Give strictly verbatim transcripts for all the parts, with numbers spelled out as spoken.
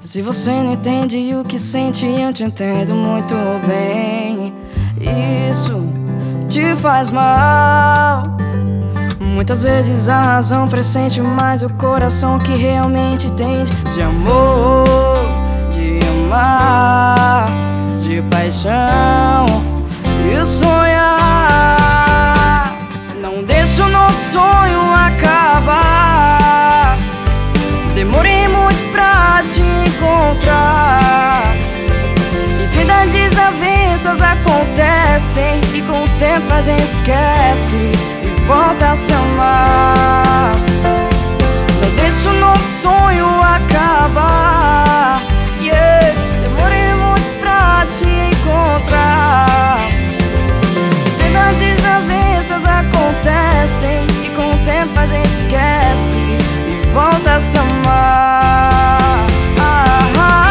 Se você não entende o que sente, eu te entendo muito bem. Isso te faz mal. Muitas vezes a razão pressente, mas o coração que realmente entende de amor, de amar, de paixão e sonhar. Não deixa o nosso sonho acabar. Demorei muito pra te encontrar. Entenda, desavenças acontecem e com o tempo a gente esquece e volta a se amar. Não deixa o nosso sonho acabar, yeah. Demorei muito pra te encontrar. Entenda, desavenças acontecem e com o tempo a gente esquece e volta a se amar. Ah, ah,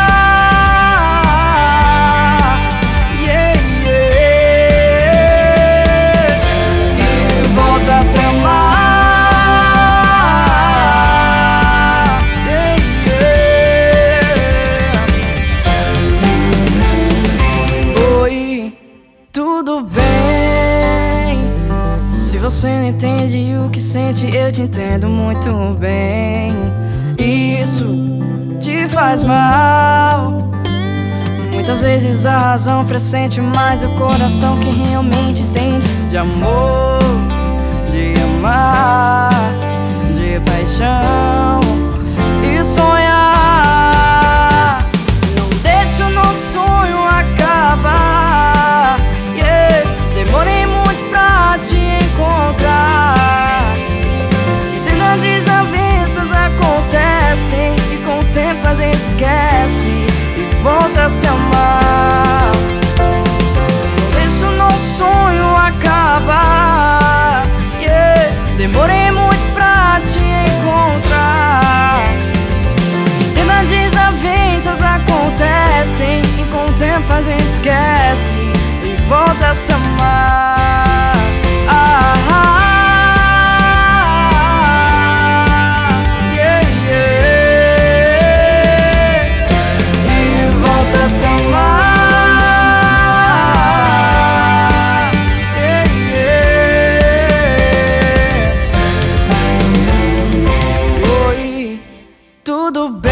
yeah, yeah. E volta a se amar, yeah, yeah. Oi, tudo bem? Se você não entende o que sente, eu te entendo muito bem. Isso te faz mal. Muitas vezes a razão pressente, mas o coração que realmente entende de amor, de amar, de paixão e sonhar. Não deixa o nosso sonho acabar, yeah. Demorei muito pra te encontrar. Entenda, desavenças acontecem e com o tempo a gente esquece e volta a se amar. Não deixa o nosso sonho acabar, yeah. Demorei muito pra te encontrar. Entenda, desavenças acontecem e com o tempo a gente esquece e volta a se amar. Ah, ah, yeah, yeah. E volta a se amar, yeah, yeah. Oi, tudo bem?